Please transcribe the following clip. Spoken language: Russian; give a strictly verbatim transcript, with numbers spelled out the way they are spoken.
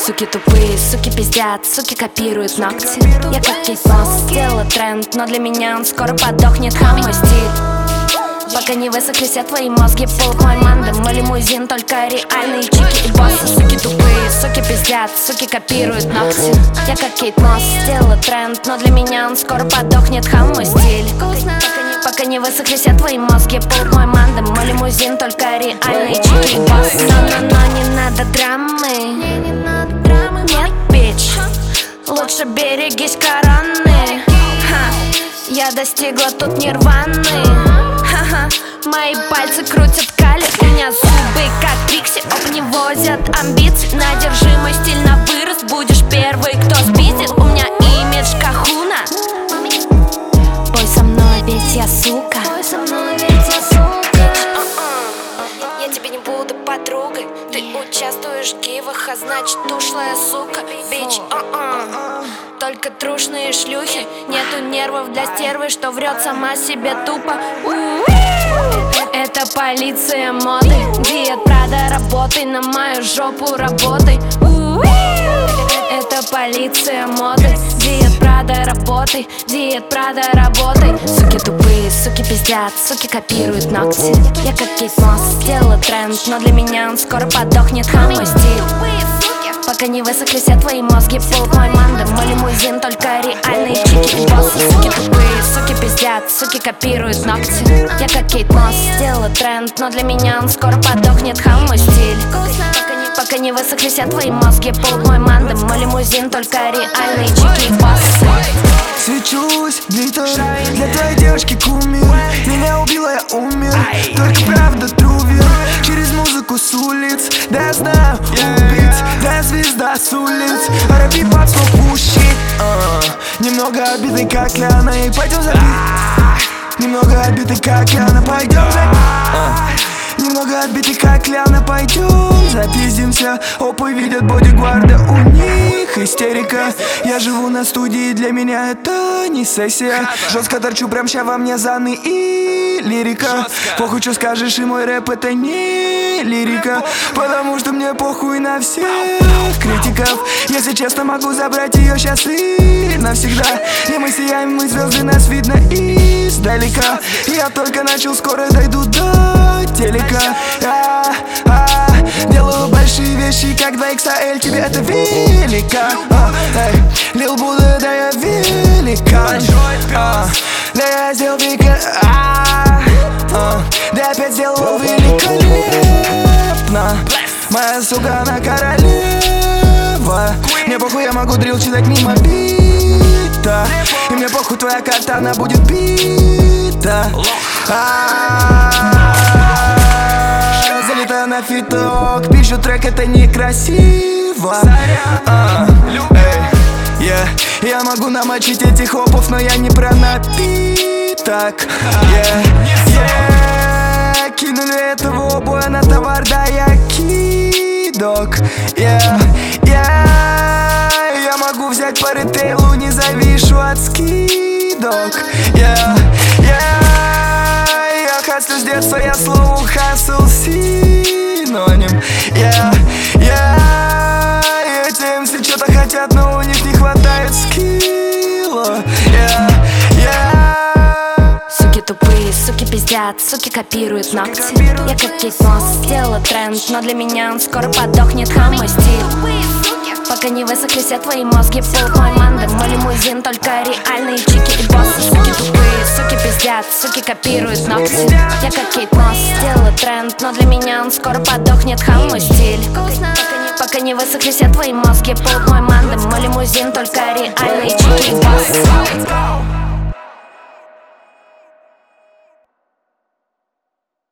Суки тупые, суки пиздят, суки копируют ногти. Я как Кейт Мосс, сделала тренд, но для меня он скоро подохнет. Хам мой стиль, пока не высохли все твои мозги. Полк мой мандам, мой лимузин, только реальные чики и боссы. Суки тупые, суки пиздят, суки копируют ногти. Я как Кейт Мосс, сделала тренд, но для меня он скоро подохнет. Хам мой стиль, пока не высохли все твои мозги. Полк мой мандам, мой лимузин, только реальные чики и боссы. Но-но-но, не надо драмы, нет, бич, лучше берегись короны. Ха, я достигла тут нирваны. Ха-ха, мои пальцы крутят кали, у меня зубы как Трикси. Оп, не возят амбиций, надержи мой стиль на вырост. Будешь первый, кто спиздит, у меня имидж Кахуна. Пой со мной, ведь я сука. Пой со мной, ведь я сука. Я тебе не буду подругой. Ты участвуешь в гивах, а значит ушлая сука. Бич, uh-uh. Только трушные шлюхи. Нету нервов для стервы, что врет сама себе тупо. Это полиция моды. Диет Прада, работай на мою жопу, работай. Это полиция моды. Диет Прада, работай. Диет Прада, работай. Суки тупые, суки пиздят, суки копируют ногти. Я как Кейт Мосс, сделала тренд, но для меня он скоро подохнет. Хам мой стиль, пока не высохли все твои мозги. Полк мой мандам, мой лимузин, только реальные чики и боссы. Суки тупые, суки пиздят, суки копируют ногти. Я как Кейт Мосс, сделала тренд, но для меня он скоро подохнет. Хам мой стиль, пока не высохли все твои мозги. Полк мой мандам, мой лимузин, только реальные чики и боссы. Свечусь, глиттер, для твоей девушки кумир. Меня убила, я умер, только правда трувер. Через музыку с улиц, да я знаю убийц, да я звезда с улиц. Рэп и пап свой пущит, немного обидный, как Ляна, и пойдем за бит. Немного отбитый, как Ляна, пойдем за бит. Немного отбитый, как Ляна, пойдем запиздимся. Опы видят бодигварда, у них истерика. Я живу на студии, для меня это не сессия. Жестко торчу, прям ща во мне заны и лирика. Похуй, что скажешь, и мой рэп это не лирика. Потому что мне похуй на всех критиков. Если честно, могу забрать ее сейчас и навсегда. И мы сияем, мы звезды, нас видно издалека. Я только начал, скоро дойду до телека. А, а, делаю большие вещи, как два икс эль, тебе это велика. а, эй, Лил Будда, да я великан. а, Да я сделал великан. а, а, Да я опять сделал великолепно. Моя сука, она королева. Мне похуй, я могу дрил читать мимо бита. И мне похуй, твоя карта, она будет бита. Залетаю на фиток, пишу трек, это некрасиво. а, эй, yeah. Я могу намочить этих хопов, но я не про напиток. yeah. Yeah. Кинули этого боя на товар, да я кидок. yeah. Yeah. Я могу взять по ритейлу, не завишу от скидок. yeah. Yeah. Хаслю с детства, я слову хасл синоним. Я, я, эти эм си что-то хотят, но у них не хватает скилла. Я, я. Суки тупые, суки пиздят, суки копируют ногти. Я как Кейт Мосс, сделала тренд, но для меня он скоро подохнет. Хам мой стиль, пока не высохли все твои мозги. Полк мой мандам, мой лимузин, только реальные чики и боссы. Суки тупые, суки пиздят, суки копируют ногти. Я как Кейт Мосс, сделала тренд, но для меня он скоро подохнет. Хам мой стиль, пока не высохли все твои мозги. Полк мой мандам, мой лимузин, только реальные чики и боссы.